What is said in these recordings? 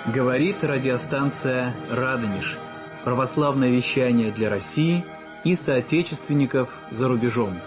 Говорит радиостанция «Радонеж». Православное вещание для России и соотечественников за рубежом.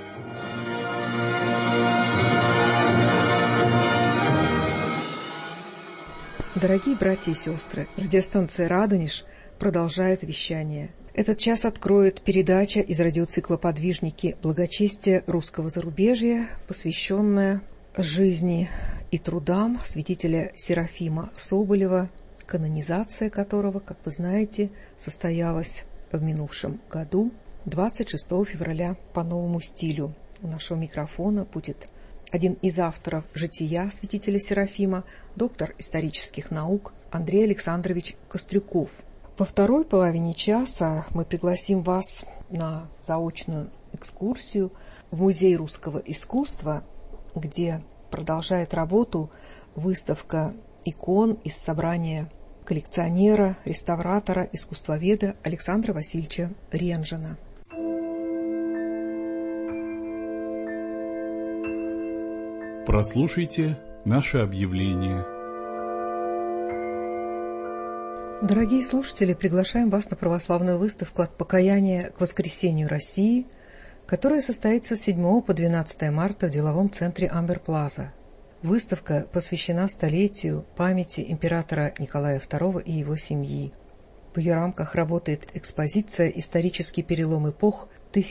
Дорогие братья и сестры, радиостанция «Радонеж» продолжает вещание. Этот час откроет передача из радиоцикла «Подвижники благочестия русского зарубежья», посвященная жизни и трудам святителя Серафима Соболева, канонизация которого, как вы знаете, состоялась в минувшем году, 26 февраля по новому стилю. У нашего микрофона будет один из авторов жития святителя Серафима, доктор исторических наук Андрей Александрович Кострюков. Во второй половине часа мы пригласим вас на заочную экскурсию в Музей русского искусства, где продолжает работу выставка икон из собрания коллекционера, реставратора, искусствоведа Александра Васильевича Ренжина. Прослушайте наше объявление. Дорогие слушатели, приглашаем вас на православную выставку «От покаяния к воскресению России», которая состоится с 7 по 12 марта в деловом центре Амбер Плаза. Выставка посвящена столетию памяти императора Николая II и его семьи. В ее рамках работает экспозиция «Исторический перелом эпох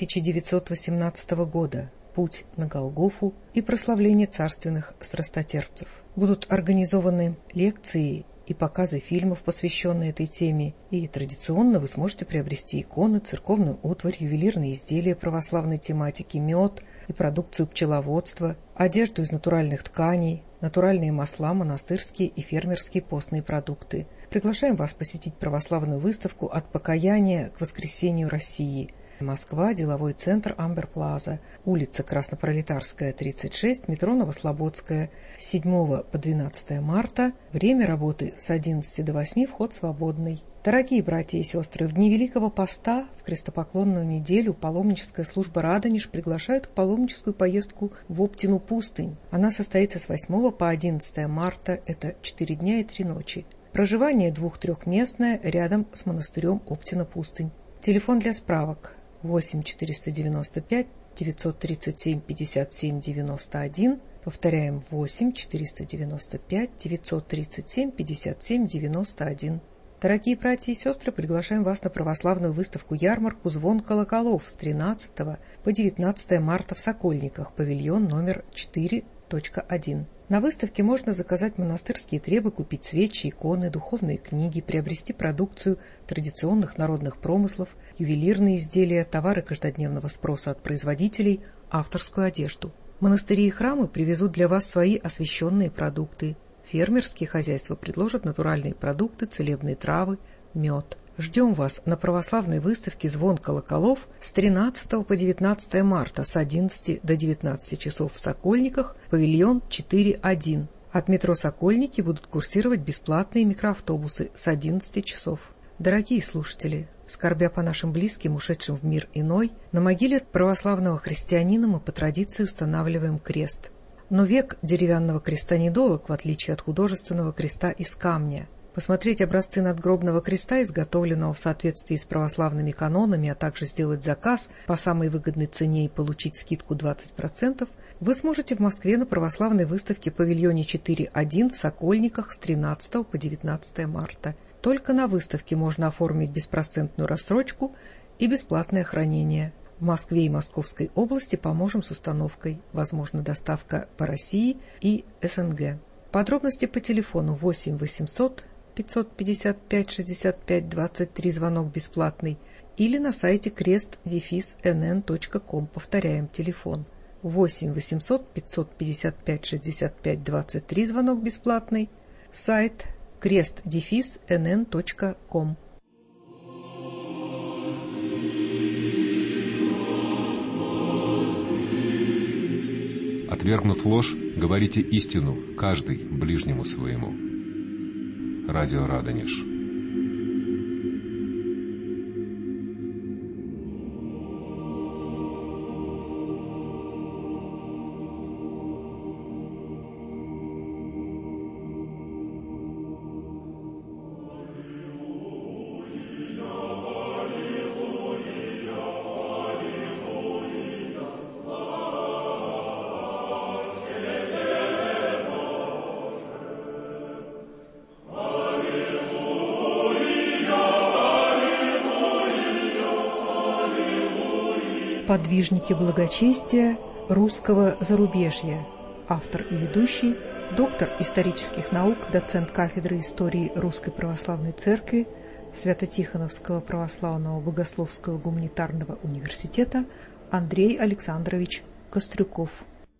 1918 года. Путь на Голгофу и прославление царственных страстотерпцев». Будут организованы лекции и показы фильмов, посвященные этой теме, и традиционно вы сможете приобрести иконы, церковную утварь, ювелирные изделия православной тематики, мед и продукцию пчеловодства, одежду из натуральных тканей, натуральные масла, монастырские и фермерские постные продукты. Приглашаем вас посетить православную выставку «От покаяния к воскресению России». Москва, деловой центр Амбер Плаза, улица Краснопролетарская, 36, метро Новослободская, с 7 по 12 марта. Время работы с 11 до 8, вход свободный. Дорогие братья и сестры, в дни Великого Поста, в крестопоклонную неделю, паломническая служба «Радонеж» приглашает в паломническую поездку в Оптину пустынь. Она состоится с 8 по 11 марта, это 4 дня и 3 ночи. Проживание 2-3-местное рядом с монастырем Оптина пустынь. Телефон для справок 8 495 937 57 91. Повторяем, 8 495 937 57 91. Дорогие братья и сестры, приглашаем вас на православную выставку-ярмарку «Звон колоколов» с 13 по 19 марта в Сокольниках, павильон номер 4.1. На выставке можно заказать монастырские требы, купить свечи, иконы, духовные книги, приобрести продукцию традиционных народных промыслов, ювелирные изделия, товары каждодневного спроса от производителей, авторскую одежду. Монастыри и храмы привезут для вас свои освященные продукты. Фермерские хозяйства предложат натуральные продукты, целебные травы, мед. Ждем вас на православной выставке «Звон колоколов» с 13 по 19 марта с 11 до 19 часов в Сокольниках, павильон 4.1. От метро «Сокольники» будут курсировать бесплатные микроавтобусы с 11 часов. Дорогие слушатели, скорбя по нашим близким, ушедшим в мир иной, на могиле православного христианина мы по традиции устанавливаем крест. Но век деревянного креста недолог, в отличие от художественного креста из камня. Посмотреть образцы надгробного креста, изготовленного в соответствии с православными канонами, а также сделать заказ по самой выгодной цене и получить скидку 20%, вы сможете в Москве на православной выставке в павильоне 4.1 в Сокольниках с 13 по 19 марта. Только на выставке можно оформить беспроцентную рассрочку и бесплатное хранение. В Москве и Московской области поможем с установкой. Возможна доставка по России и СНГ. Подробности по телефону 8 800 555 65 23, звонок бесплатный, или на сайте kрест-nn.com. Повторяем, телефон 8 800 555 65 23, звонок бесплатный, сайт kрест-nn.com. Отвергнув ложь, говорите истину, каждый ближнему своему. Радио Радонеж. подвижники благочестия русского зарубежья. Автор и ведущий, доктор исторических наук, доцент кафедры истории Русской Православной Церкви Свято-Тихоновского Православного Богословского Гуманитарного Университета Андрей Александрович Кострюков.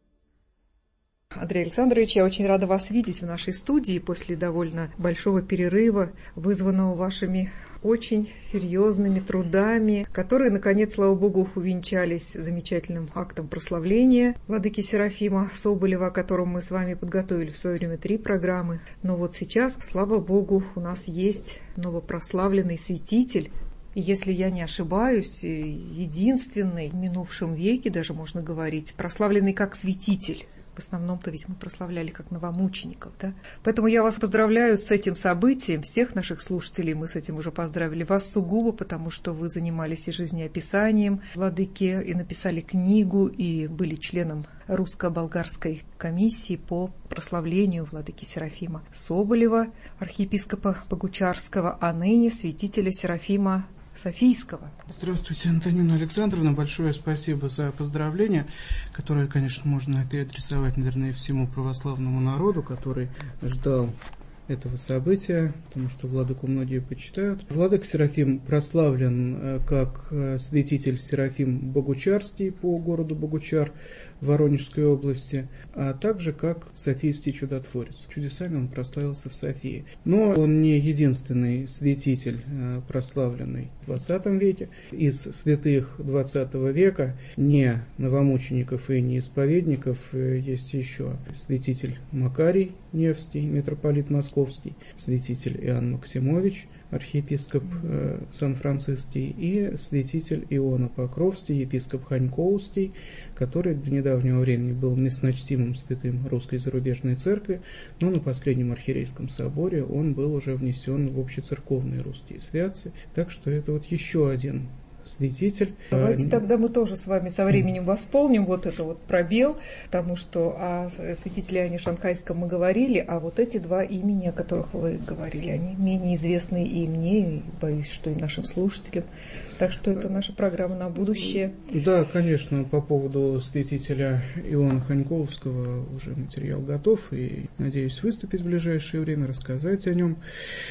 Андрей Александрович, я очень рада вас видеть в нашей студии после довольно большого перерыва, вызванного вашими очень серьезными трудами, которые, наконец, слава Богу, увенчались замечательным актом прославления владыки Серафима Соболева, о котором мы с вами подготовили в свое время 3 программы. Но вот сейчас, слава Богу, у нас есть новопрославленный святитель. И если я не ошибаюсь, единственный в минувшем веке, даже можно говорить, прославленный как святитель. В основном-то ведь мы прославляли как новомучеников, да? Поэтому я вас поздравляю с этим событием, всех наших слушателей мы с этим уже поздравили. Вас сугубо, потому что вы занимались и жизнеописанием владыки, и написали книгу, и были членом русско-болгарской комиссии по прославлению владыки Серафима Соболева, архиепископа Богучарского, а ныне святителя Серафима Софийского. Здравствуйте, Антонина Александровна. Большое спасибо за поздравления, которые, конечно, можно переадресовать, наверное, всему православному народу, который ждал этого события, потому что владыку многие почитают. Владыка Серафим прославлен как святитель Серафим Богучарский по городу Богучар в Воронежской области, а также как Софийский чудотворец. Чудесами он прославился в Софии. Но он не единственный святитель, прославленный в 20 веке. Из святых 20 века, не новомучеников и не исповедников, есть еще святитель Макарий Невский, митрополит Московский, святитель Иоанн Максимович, архиепископ Сан-Франциский, и святитель Иона Покровский, епископ Ханькоуский, который до недавнего времени был несночтимым святым Русской зарубежной церкви, но на последнем архиерейском соборе он был уже внесен в общецерковные русские святцы, так что это вот еще один святитель. Давайте тогда мы тоже с вами со временем восполним вот это вот пробел, потому что о святителе Иоанне Шанхайском мы говорили, а вот эти 2 имени, о которых вы говорили, они менее известны и мне, и боюсь, что и нашим слушателям. Так что это наша программа на будущее. Да, конечно, по поводу святителя Иоанна Ханьковского уже материал готов, и надеюсь выступить в ближайшее время, рассказать о нем.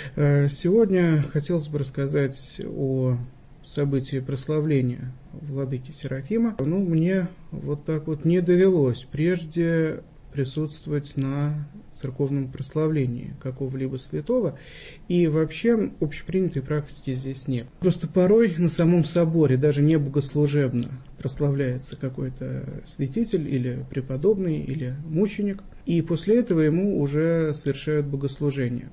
Сегодня хотелось бы рассказать о событие прославления владыки Серафима. Мне вот так вот не довелось прежде присутствовать на церковном прославлении какого-либо святого, и вообще общепринятой практики здесь нет. Просто порой на самом соборе, даже не богослужебно, прославляется какой-то святитель или преподобный, или мученик, и после этого ему уже совершают богослужение.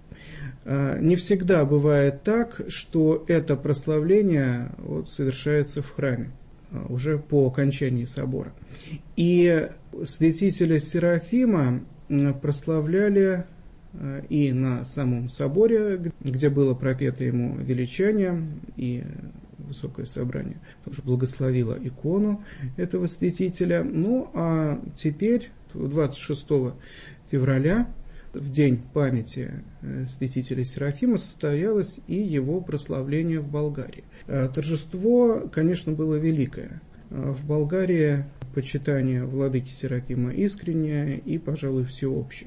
Не всегда бывает так, что это прославление совершается в храме, уже по окончании собора. И святителя Серафима прославляли и на самом соборе, где было пропето ему величание, и высокое собрание тоже благословило икону этого святителя. А теперь, 26 февраля, в день памяти святителя Серафима, состоялось и его прославление в Болгарии. Торжество, конечно, было великое. В Болгарии почитание владыки Серафима искреннее и, пожалуй, всеобщее.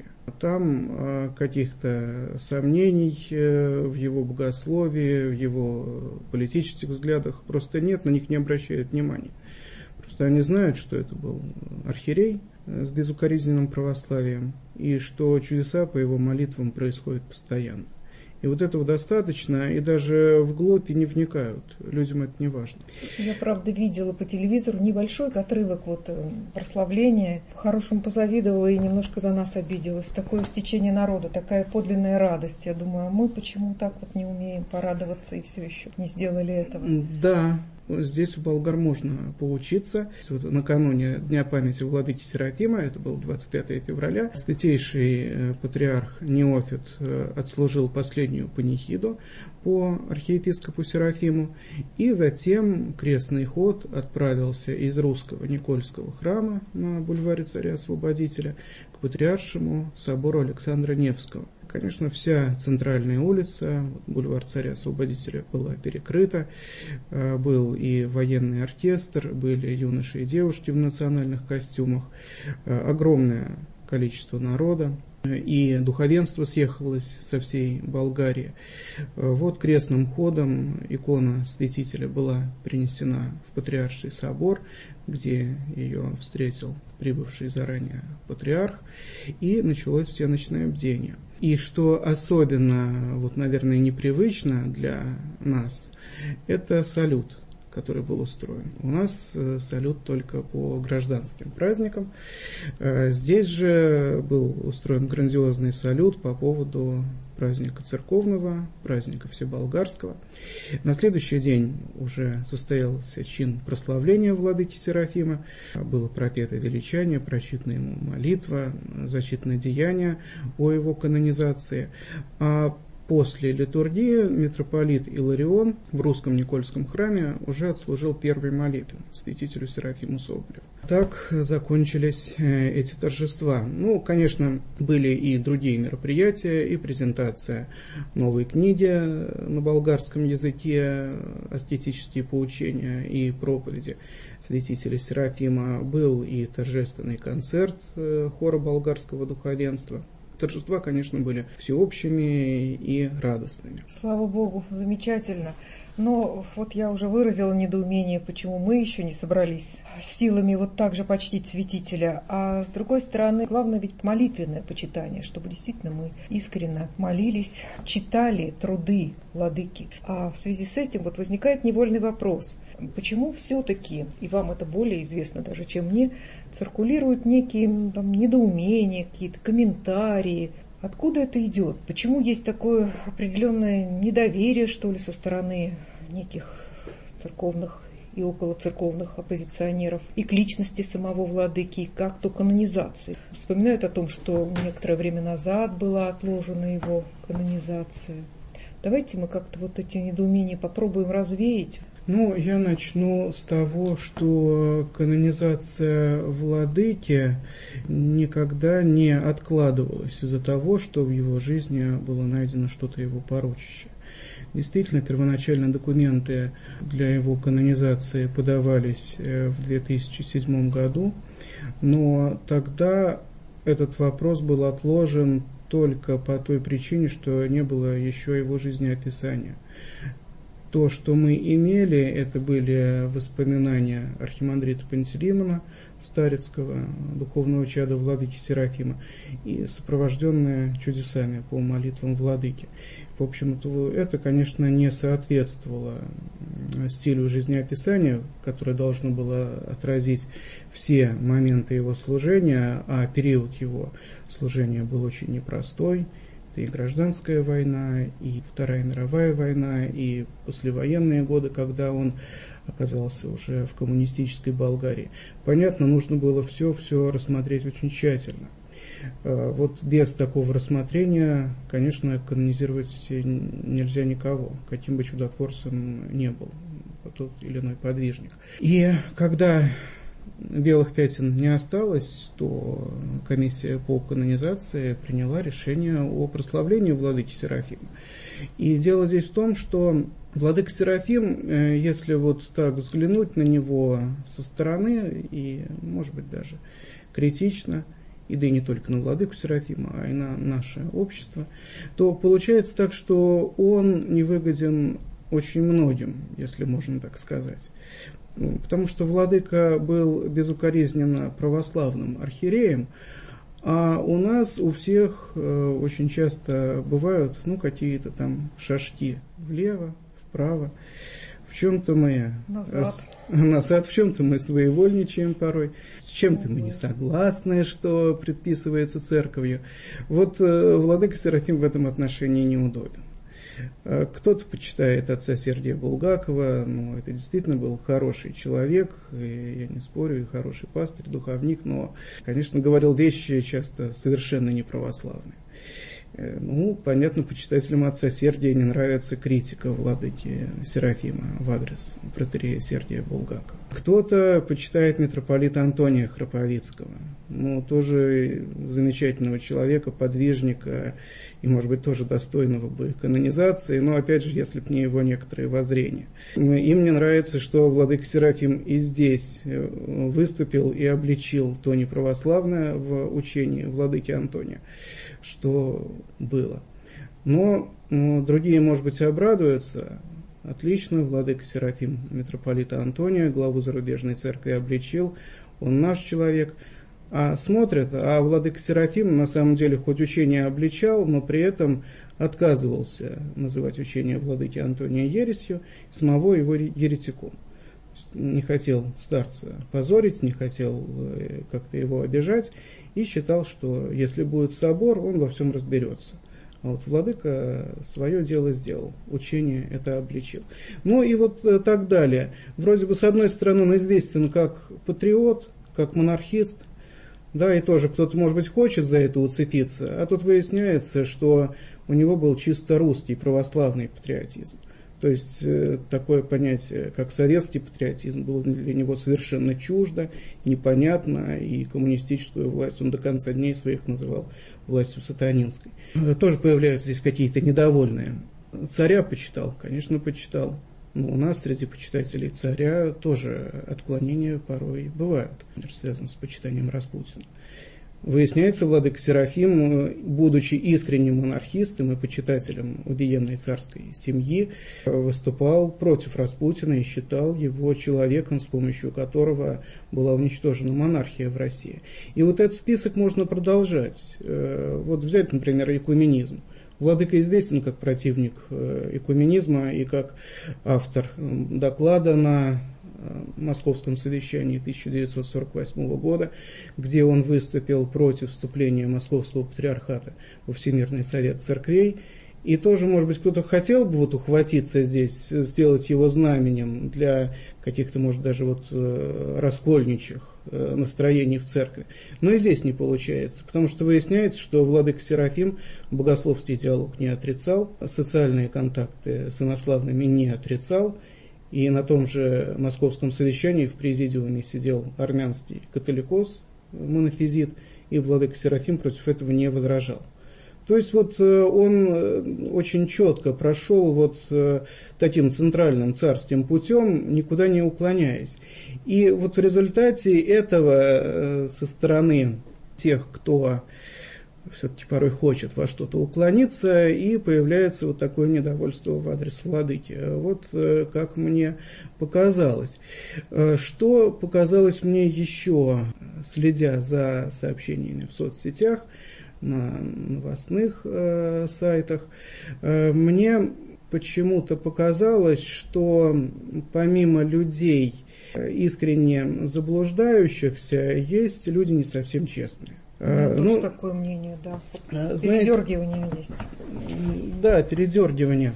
Там каких-то сомнений в его богословии, в его политических взглядах просто нет, на них не обращают внимания. Просто они знают, что это был архиерей с безукоризненным православием, и что чудеса по его молитвам происходят постоянно. И вот этого достаточно, и даже вглубь не вникают. Людям это не важно. Я, правда, видела по телевизору небольшой отрывок прославления. По-хорошему позавидовала и немножко за нас обиделась. Такое стечение народа, такая подлинная радость. Я думаю, а мы почему так не умеем порадоваться и все еще не сделали этого? Да. Здесь в болгар можно поучиться. Накануне Дня памяти владыки Серафима, это было 25 февраля, святейший патриарх Неофит отслужил последнюю панихиду по архиепископу Серафиму, и затем крестный ход отправился из русского Никольского храма на бульваре Царя-Освободителя к патриаршему собору Александра Невского. Конечно, вся центральная улица, бульвар Царя-Освободителя, была перекрыта. Был и военный оркестр, были юноши и девушки в национальных костюмах. Огромное количество народа. И духовенство съехалось со всей Болгарии. Вот крестным ходом икона Святителя была принесена в Патриарший собор, где ее встретил прибывший заранее патриарх, и началось всеночное бдение. И что особенно, наверное, непривычно для нас, это салют, который был устроен. У нас салют только по гражданским праздникам. Здесь же был устроен грандиозный салют по поводу праздника церковного, праздника всеболгарского. На следующий день уже состоялся чин прославления владыки Серафима. Было пропето величание, прочитана ему молитва, зачитано деяние о его канонизации. А после литургии митрополит Иларион в русском Никольском храме уже отслужил первый молитвы святителю Серафиму Соболеву. Так закончились эти торжества. Конечно, были и другие мероприятия, и презентация новой книги на болгарском языке, аскетические поучения и проповеди святителя Серафима. Был и торжественный концерт хора болгарского духовенства. Торжества, конечно, были всеобщими и радостными. Слава Богу, замечательно. Но я уже выразила недоумение, почему мы еще не собрались с силами так же почтить святителя. А с другой стороны, главное ведь молитвенное почитание, чтобы действительно мы искренне молились, читали труды владыки. А в связи с этим возникает невольный вопрос. Почему все-таки, и вам это более известно даже, чем мне, циркулируют некие недоумения, какие-то комментарии? Откуда это идет? Почему есть такое определенное недоверие, что ли, со стороны неких церковных и околоцерковных оппозиционеров и к личности самого владыки, и к акту канонизации? Вспоминают о том, что некоторое время назад была отложена его канонизация. Давайте мы как-то эти недоумения попробуем развеять. Я начну с того, что канонизация владыки никогда не откладывалась из-за того, что в его жизни было найдено что-то его порочащее. Действительно, первоначально документы для его канонизации подавались в 2007 году, но тогда этот вопрос был отложен только по той причине, что не было еще его жизнеописания. То, что мы имели, это были воспоминания архимандрита Пантелеймона Старицкого, духовного чада владыки Серафима, и сопровожденные чудесами по молитвам владыки. В общем-то, это, конечно, не соответствовало стилю жизнеописания, которое должно было отразить все моменты его служения, а период его служения был очень непростой. И гражданская война, и Вторая мировая война, и послевоенные годы, когда он оказался уже в коммунистической Болгарии. Понятно, нужно было все рассмотреть очень тщательно. Без такого рассмотрения, конечно, канонизировать нельзя никого, каким бы чудотворцем не был тот или иной подвижник. И когда белых пятен не осталось, то комиссия по канонизации приняла решение о прославлении владыки Серафима. И дело здесь в том, что владыка Серафим, если так взглянуть на него со стороны, и, может быть, даже критично, и да и не только на владыку Серафима, а и на наше общество, то получается так, что он невыгоден очень многим, если можно так сказать. Потому что владыка был безукоризненно православным архиереем, а у нас у всех очень часто бывают какие-то там шажки влево, вправо. В чем-то мы назад, в чем-то мы своевольничаем порой, с чем-то мы не согласны, что предписывается церковью. Владыка Серафим в этом отношении неудобен. Кто-то почитает отца Сергия Булгакова, это действительно был хороший человек, и я не спорю, и хороший пастырь, духовник, но, конечно, говорил вещи часто совершенно неправославные. Понятно, почитателям отца Сергия не нравится критика владыки Серафима в адрес протоиерея Сергия Булгакова. Кто-то почитает митрополита Антония Храповицкого, тоже замечательного человека, подвижника, и, может быть, тоже достойного бы канонизации, но, опять же, если бы не его некоторые воззрения. И мне нравится, что владыка Серафим и здесь выступил и обличил то неправославное в учении владыки Антония, что было. Но другие, может быть, обрадуются. Отлично, владыка Серафим митрополита Антония, главу зарубежной церкви, обличил, он наш человек. А смотрят, а владыка Серафим на самом деле хоть учение обличал, но при этом отказывался называть учение владыки Антония ересью, самого его еретиком. Не хотел старца позорить, не хотел как-то его обижать, и считал, что если будет собор, он во всем разберется. А вот владыка свое дело сделал, учение это обличил. И вот так далее. Вроде бы, с одной стороны, он известен как патриот, как монархист, да, и тоже кто-то, может быть, хочет за это уцепиться, а тут выясняется, что у него был чисто русский православный патриотизм. То есть такое понятие, как советский патриотизм, было для него совершенно чуждо, непонятно, и коммунистическую власть он до конца дней своих называл властью сатанинской. Тоже появляются здесь какие-то недовольные. Царя почитал, конечно, почитал. Но у нас среди почитателей царя тоже отклонения порой бывают, связанные с почитанием Распутина. Выясняется, владыка Серафим, будучи искренним монархистом и почитателем убиенной царской семьи, выступал против Распутина и считал его человеком, с помощью которого была уничтожена монархия в России. И вот этот список можно продолжать. Вот взять, например, экуменизм. Владыка известен как противник экуменизма и как автор доклада на Московском совещании 1948 года, где он выступил против вступления Московского патриархата во Всемирный совет церквей. И тоже, может быть, кто-то хотел бы ухватиться здесь, сделать его знаменем для каких-то, может, даже раскольничьих настроений в церкви. Но и здесь не получается, потому что выясняется, что владыка Серафим богословский диалог не отрицал, социальные контакты с инославными не отрицал, и на том же Московском совещании в президиуме сидел армянский католикос, монофизит, и владыка Серафим против этого не возражал. То есть он очень четко прошел таким центральным царским путем, никуда не уклоняясь. И в результате этого со стороны тех, кто все-таки порой хочет во что-то уклониться, и появляется такое недовольство в адрес владыки. Как мне показалось. Что показалось мне еще, следя за сообщениями в соцсетях, на новостных сайтах, мне почему-то показалось, что помимо людей, искренне заблуждающихся, есть люди не совсем честные. Такое мнение, да. Передергивание есть. Да, передергивание.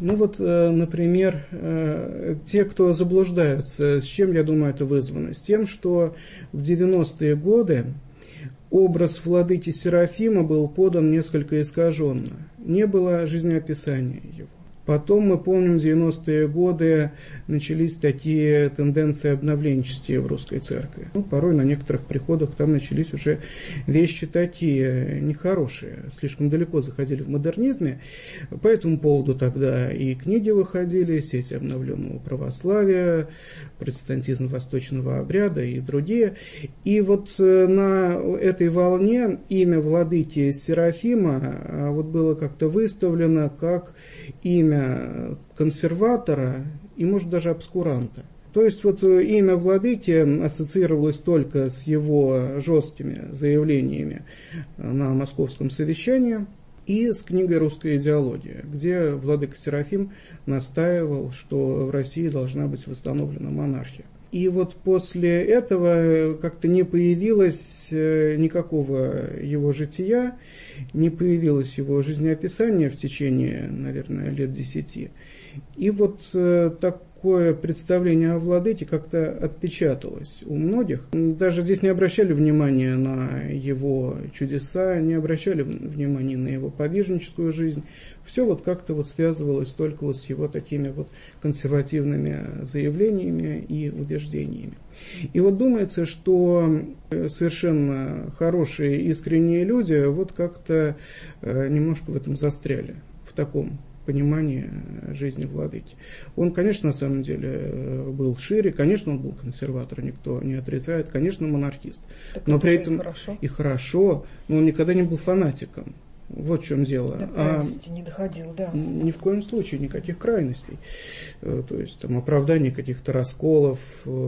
Например, те, кто заблуждаются, с чем, я думаю, это вызвано? С тем, что в 90-е годы образ владыки Серафима был подан несколько искаженно. Не было жизнеописания его. Потом, мы помним, в 90-е годы начались такие тенденции обновленческие в русской церкви. Порой на некоторых приходах там начались уже вещи такие нехорошие, слишком далеко заходили в модернизме. По этому поводу тогда и книги выходили, сеть обновленного православия, протестантизм восточного обряда и другие. И на этой волне имя владыки Серафима было как-то выставлено как имя консерватора и, может, даже обскуранта. То есть имя владыки ассоциировалось только с его жесткими заявлениями на Московском совещании и с книгой «Русская идеология», где владыка Серафим настаивал, что в России должна быть восстановлена монархия. И после этого как-то не появилось никакого его жития, не появилось его жизнеописания в течение, наверное, лет 10. И такое представление о владыке как-то отпечаталось у многих. Даже здесь не обращали внимания на его чудеса, не обращали внимания на его подвижническую жизнь. Все вот как-то вот связывалось только вот с его такими вот консервативными заявлениями и убеждениями. И вот думается, что совершенно хорошие, искренние люди вот как-то немножко в этом застряли, в таком понимании жизни владыки. Он, конечно, на самом деле был шире, конечно, он был консерватор, никто не отрицает, конечно, монархист. Так но при этом и хорошо, но он никогда не был фанатиком. Вот в чем дело. До крайности не доходил, да. Ни в коем случае, никаких крайностей. То есть там оправдание каких-то расколов,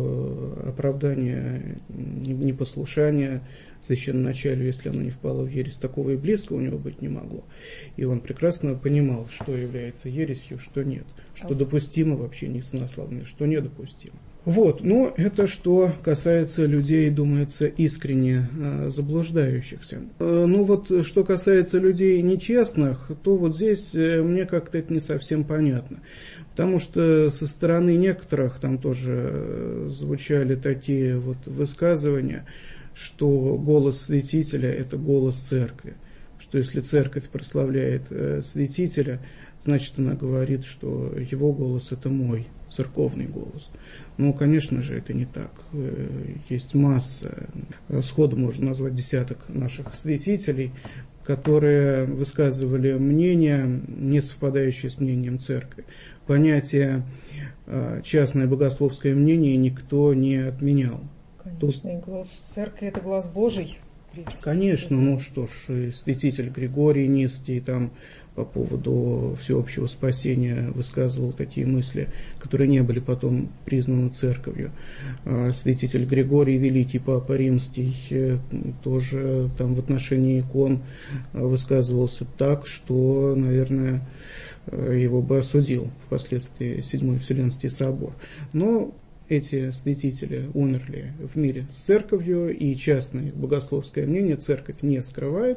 оправдание непослушания священноначалию, если оно не впало в ересь, такого и близко у него быть не могло. И он прекрасно понимал, что является ересью, что нет, что допустимо в общении с инославными, что недопустимо. Вот, но это что касается людей, думается, искренне заблуждающихся. Ну вот, что касается людей нечестных, то вот здесь мне как-то это не совсем понятно. Потому что со стороны некоторых там тоже звучали такие вот высказывания, что голос святителя – это голос церкви. Что если церковь прославляет святителя, значит она говорит, что его голос – это мой церковный голос. Ну, конечно же, это не так. Есть масса, сходу можно назвать десяток наших святителей, которые высказывали мнения, не совпадающие с мнением церкви. Понятие частное богословское мнение никто не отменял. Конечно, и глаз церкви – это глаз Божий. Конечно, ну что ж, и святитель Григорий Низкий там по поводу всеобщего спасения высказывал такие мысли, которые не были потом признаны церковью. Святитель Григорий Великий, Папа Римский, тоже там в отношении икон высказывался так, что, наверное, его бы осудил впоследствии Седьмой Вселенский собор. Но эти святители умерли в мире с церковью, и частное богословское мнение церковь не скрывает,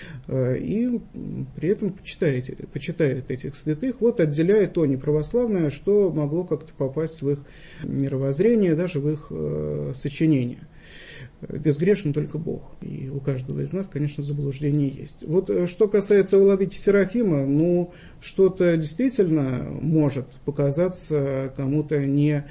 и при этом почитает этих святых, вот отделяет то неправославное, что могло как-то попасть в их мировоззрение, даже в их сочинение. Безгрешен только Бог, и у каждого из нас, конечно, заблуждение есть. Вот что касается владыки Серафима, ну, что-то действительно может показаться кому-то не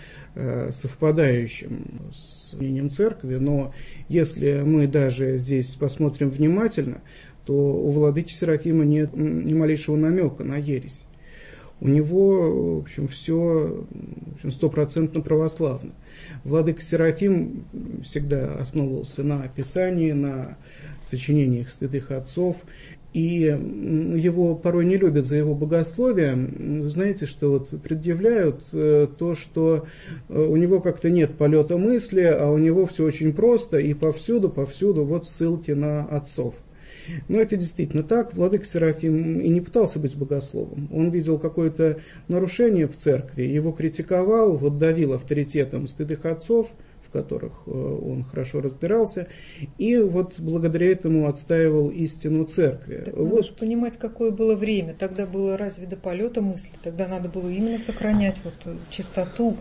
совпадающим с мнением церкви, но если мы даже здесь посмотрим внимательно, то у владыки Серафима нет ни малейшего намека на ересь. У него, в общем, все стопроцентно православно. Владыка Серафим всегда основывался на Писании, на сочинениях святых отцов, и его порой не любят за его богословие. Вы знаете, что вот предъявляют то, что у него как-то нет полета мысли, а у него все очень просто, и повсюду вот ссылки на отцов. Но это действительно так. Владыка Серафим и не пытался быть богословом. Он видел какое-то нарушение в церкви, его критиковал, вот давил авторитетом святых отцов, в которых он хорошо разбирался, и вот благодаря этому отстаивал истину церкви. Так надо же понимать, какое было время. Тогда было разве до полета мысли? Тогда надо было именно сохранять вот чистоту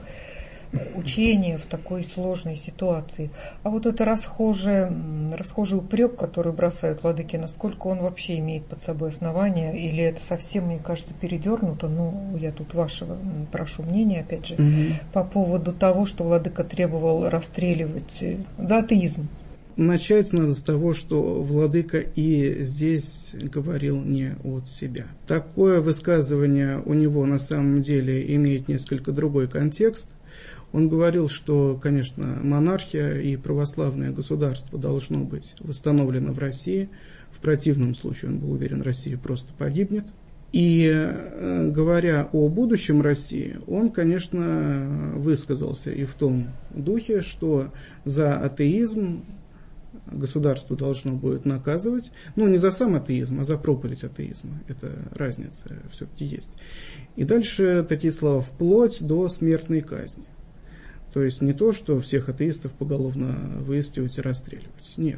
учения в такой сложной ситуации. А вот это расхожий упрек, который бросают владыки, насколько он вообще имеет под собой основания, или это совсем, мне кажется, передернуто? Ну, я тут вашего прошу мнения, опять же, по поводу того, что владыка требовал расстреливать за атеизм. Начать надо с того, что владыка и здесь говорил не от себя. Такое высказывание у него на самом деле имеет несколько другой контекст. Он говорил, что, конечно, монархия и православное государство должно быть восстановлено в России. В противном случае, он был уверен, Россия просто погибнет. И говоря о будущем России, он, конечно, высказался и в том духе, что за атеизм государство должно будет наказывать, ну, не за сам атеизм, а за проповедь атеизма. Это разница все-таки есть. И дальше такие слова: вплоть до смертной казни. То есть не то, что всех атеистов поголовно выискивать и расстреливать. Нет.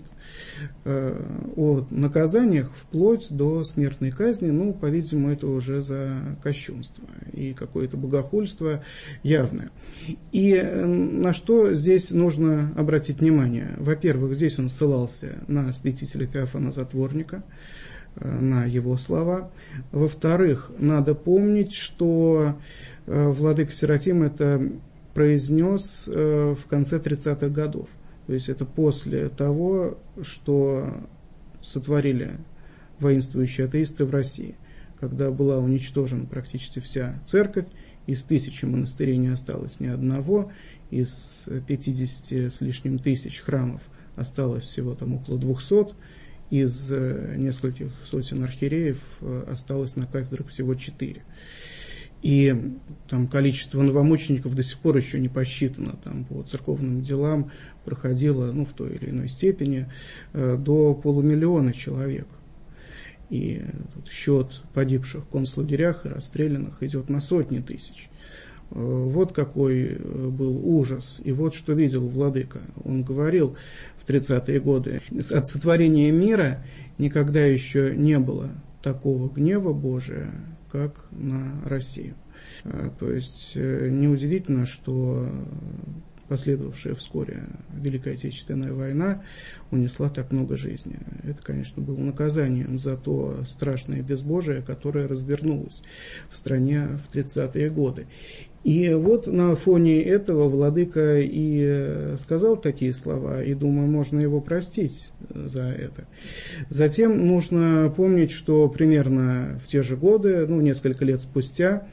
О наказаниях вплоть до смертной казни, по-видимому, это уже за кощунство и какое-то богохульство явное. И на что здесь нужно обратить внимание? Во-первых, здесь он ссылался на святителя Феофана Затворника, на его слова. Во-вторых, надо помнить, что владыка Серафим это произнес в конце 30-х годов. То есть это после того, что сотворили воинствующие атеисты в России, когда была уничтожена практически вся церковь, из 1000 монастырей не осталось ни одного, из 50 с лишним тысяч храмов осталось всего там около 200, из нескольких сотен архиереев осталось на кафедрах всего 4. И там количество новомучеников до сих пор еще не посчитано, там по церковным делам проходило, в той или иной степени, до 500 000 человек. И счет погибших в концлагерях и расстрелянных идет на сотни тысяч. Вот какой был ужас. И вот что видел владыка. Он говорил в 30-е годы: от сотворения мира никогда еще не было такого гнева Божия, как на Россию. То есть неудивительно, что последовавшая вскоре Великая Отечественная война унесла так много жизней. Это, конечно, было наказанием за то страшное безбожие, которое развернулось в стране в 30-е годы. И вот на фоне этого владыка и сказал такие слова, и, думаю, можно его простить за это. Затем нужно помнить, что примерно в те же годы, несколько лет спустя,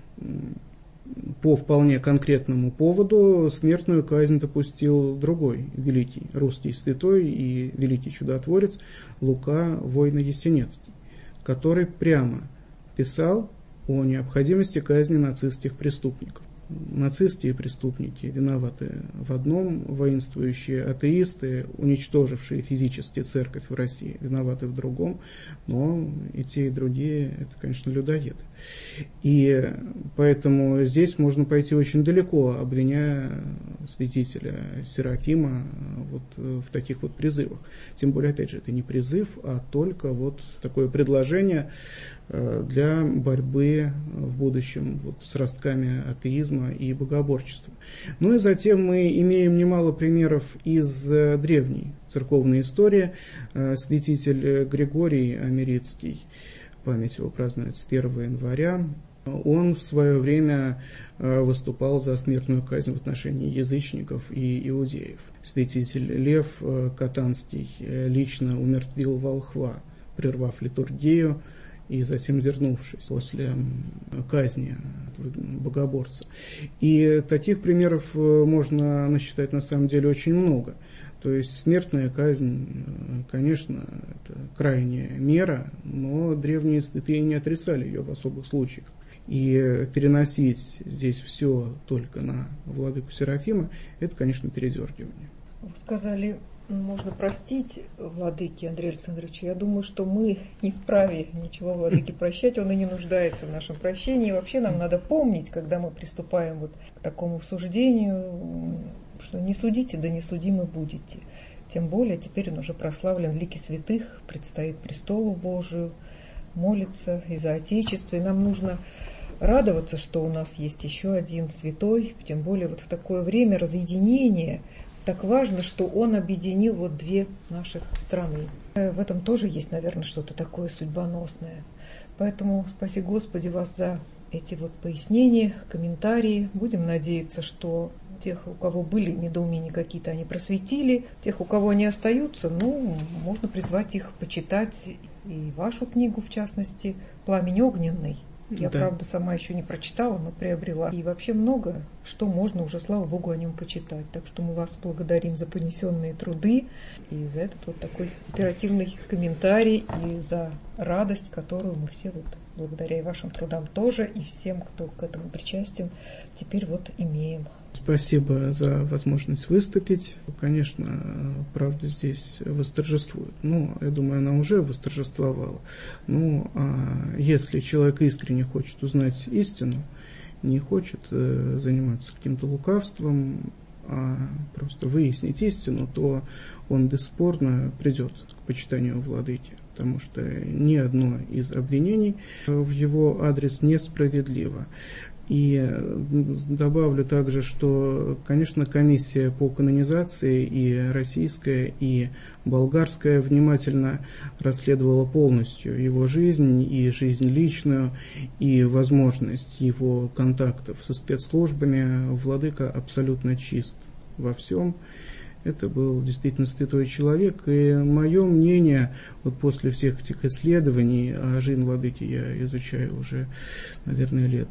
по вполне конкретному поводу смертную казнь допустил другой великий русский святой и великий чудотворец Лука Войно-Ясенецкий, который прямо писал о необходимости казни нацистских преступников. Нацистские преступники виноваты в одном, воинствующие атеисты, уничтожившие физически церковь в России, виноваты в другом, но и те, и другие, это, конечно, людоеды. И поэтому здесь можно пойти очень далеко, обвиняя святителя Серафима в таких призывах. Тем более, опять же, это не призыв, а только такое предложение для борьбы в будущем с ростками атеизма и богоборчества. И затем мы имеем немало примеров из древней церковной истории. Святитель Григорий Америцкий, память его празднуется 1 января, он в свое время выступал за смертную казнь в отношении язычников и иудеев. Святитель Лев Катанский лично умертвил волхва, прервав литургию, и затем вернувшись после казни богоборца. И таких примеров можно насчитать на самом деле очень много. То есть смертная казнь, конечно, это крайняя мера, но древние святые не отрицали ее в особых случаях. И переносить здесь все только на владыку Серафима, это, конечно, передергивание. Вы сказали, можно простить владыке Андрею Александровичу. Я думаю, что мы не вправе ничего владыке прощать, он и не нуждается в нашем прощении. И вообще нам надо помнить, когда мы приступаем к такому суждению, что не судите, да не судимы будете. Тем более теперь он уже прославлен в лике святых, предстоит престолу Божию, молится и за Отечество. И нам нужно радоваться, что у нас есть еще один святой, тем более в такое время разъединения. Так важно, что он объединил две наших страны. В этом тоже есть, наверное, что-то такое судьбоносное. Поэтому спаси Господи вас за эти пояснения, комментарии. Будем надеяться, что тех, у кого были недоумения какие-то, они просветили. Тех, у кого они остаются, можно призвать их почитать и вашу книгу, в частности, «Пламень огненный». Я, правда, сама еще не прочитала, но приобрела. И вообще много, что можно уже, слава Богу, о нем почитать. Так что мы вас благодарим за понесенные труды и за этот такой оперативный комментарий, и за радость, которую мы все благодаря и вашим трудам тоже, и всем, кто к этому причастен, теперь имеем. Спасибо за возможность выступить. Конечно, правда здесь восторжествует. Я думаю, она уже восторжествовала. А если человек искренне хочет узнать истину не хочет заниматься каким-то лукавством, а просто выяснить истину, то он бесспорно придет к почитанию владыки, потому что ни одно из обвинений в его адрес несправедливо. И добавлю также, что, конечно, комиссия по канонизации и российская, и болгарская внимательно расследовала полностью его жизнь, и жизнь личную, и возможность его контактов со спецслужбами. Владыка абсолютно чист во всем. Это был действительно святой человек, и мое мнение, вот после всех этих исследований, а жизнь владыки я изучаю уже, наверное, лет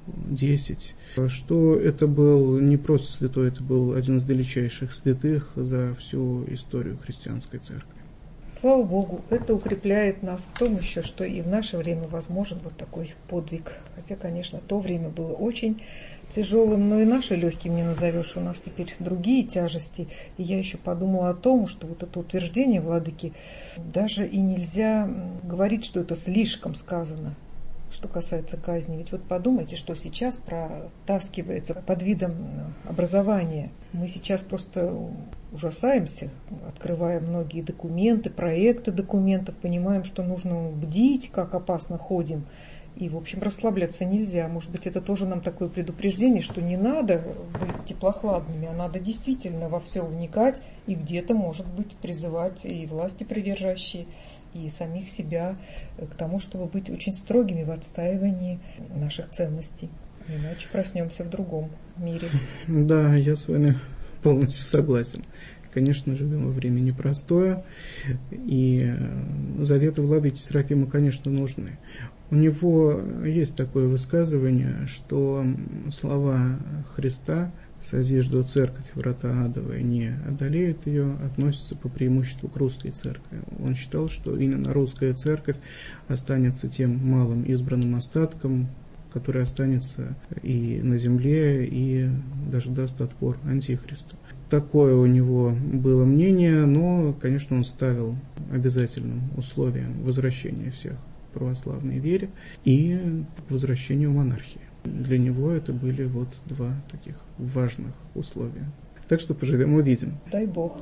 10, что это был не просто святой, это был один из величайших святых за всю историю христианской церкви. Слава Богу, это укрепляет нас в том еще, что и в наше время возможен вот такой подвиг. Хотя, конечно, то время было очень тяжелым, но и наше легким не назовешь. У нас теперь другие тяжести. И я еще подумала о том, что вот это утверждение владыки, даже и нельзя говорить, что это слишком сказано. Что касается казни, ведь вот подумайте, что сейчас протаскивается под видом образования. Мы сейчас просто ужасаемся, открываем многие документы, проекты документов, понимаем, что нужно бдить, как опасно ходим. И, в общем, расслабляться нельзя. Может быть, это тоже нам такое предупреждение, что не надо быть теплохладными, а надо действительно во все вникать и где-то, может быть, призывать и власти придержащие, и самих себя к тому, чтобы быть очень строгими в отстаивании наших ценностей. Иначе проснемся в другом мире. Да, я с вами полностью согласен. Конечно, живем во время непростое, и заветы владыки Серафима, конечно, нужны. У него есть такое высказывание, что слова Христа «Созижду церковь, врата адовые не одолеют ее», относятся по преимуществу к русской церкви. Он считал, что именно русская церковь останется тем малым избранным остатком, который останется и на земле, и даже даст отпор антихристу. Такое у него было мнение, но, конечно, он ставил обязательным условием возвращения всех к православной вере и возвращению монархии. Для него это были вот два таких важных условия. Так что поживем, увидим. Дай Бог.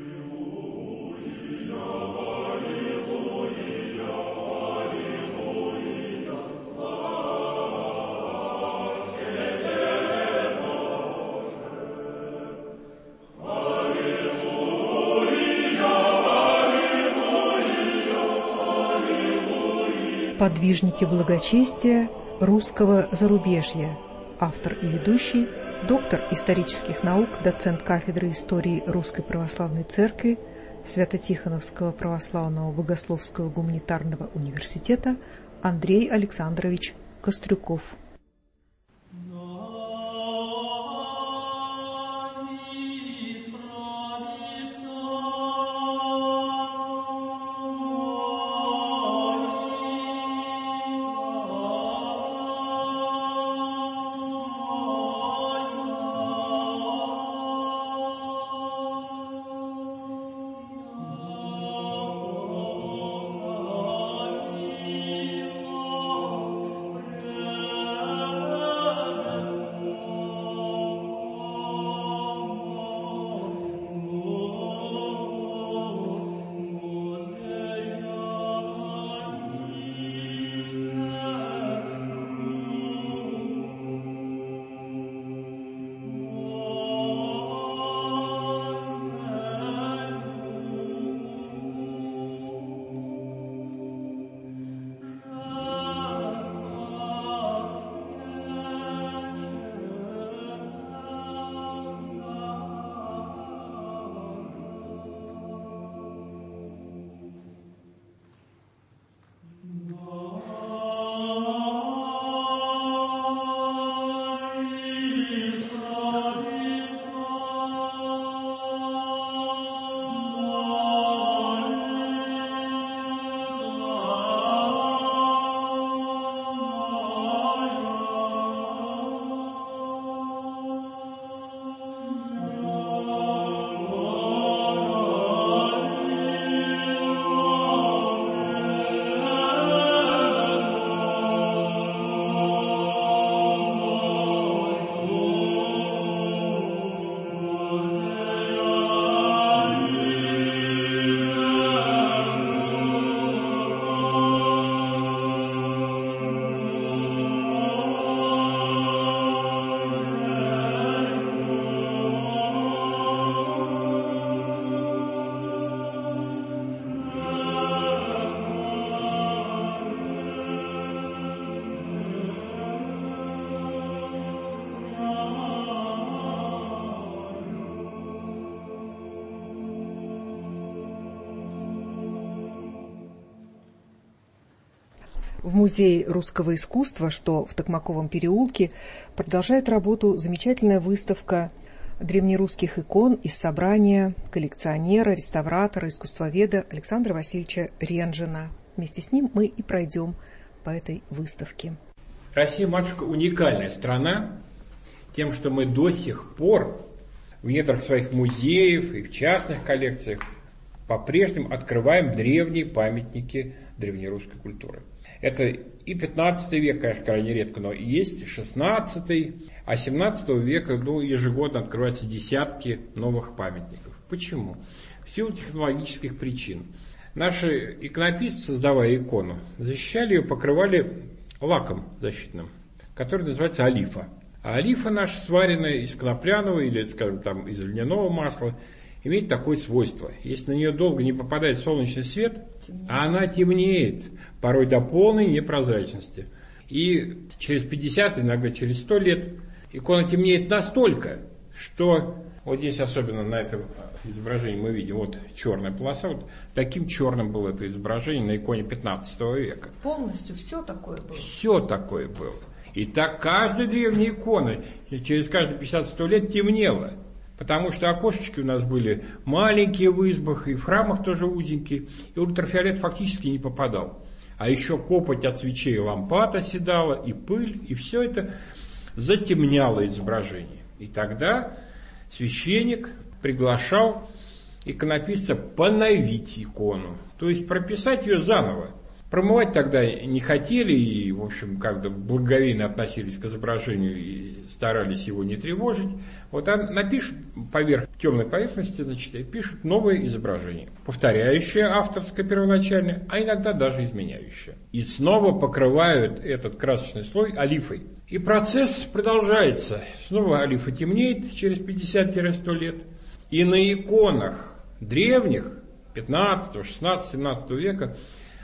Подвижники благочестия русского зарубежья. Автор и ведущий, доктор исторических наук, доцент кафедры истории Русской Православной Церкви Свято-Тихоновского православного богословского гуманитарного университета Андрей Александрович Кострюков. В Музее русского искусства, что в Токмаковом переулке, продолжает работу замечательная выставка древнерусских икон из собрания коллекционера, реставратора, искусствоведа Александра Васильевича Ренжина. Вместе с ним мы и пройдем по этой выставке. Россия, матушка, уникальная страна тем, что мы до сих пор в недрах своих музеев и в частных коллекциях по-прежнему открываем древние памятники древнерусской культуры. Это и 15 век, конечно, крайне редко, но и есть 16, а 17 века ежегодно открываются десятки новых памятников. Почему? В силу технологических причин. Наши иконописцы, создавая икону, защищали ее, покрывали лаком защитным, который называется олифа. А олифа наша, сваренная из конопляного или, скажем, там, из льняного масла, имеет такое свойство. Если на нее долго не попадает солнечный свет, она темнеет, порой до полной непрозрачности. И через 50, иногда через 100 лет икона темнеет настолько, что вот здесь особенно на этом изображении мы видим вот черная полоса. Вот таким черным было это изображение на иконе 15 века. Полностью все такое было? Все такое было. И так каждая древняя икона через каждые 50-100 лет темнела. Потому что окошечки у нас были маленькие в избах, и в храмах тоже узенькие, и ультрафиолет фактически не попадал. А еще копоть от свечей и лампад оседала, и пыль, и все это затемняло изображение. И тогда священник приглашал иконописца поновить икону, то есть прописать ее заново. Промывать тогда не хотели и, в общем, как-то благоговейно относились к изображению и старались его не тревожить. Вот он напишет поверх темной поверхности, значит, пишет новое изображение, повторяющее авторское первоначальное, а иногда даже изменяющее. И снова покрывают этот красочный слой олифой. И процесс продолжается. Снова олифа темнеет через 50-100 лет. И на иконах древних 15, 16, 17 века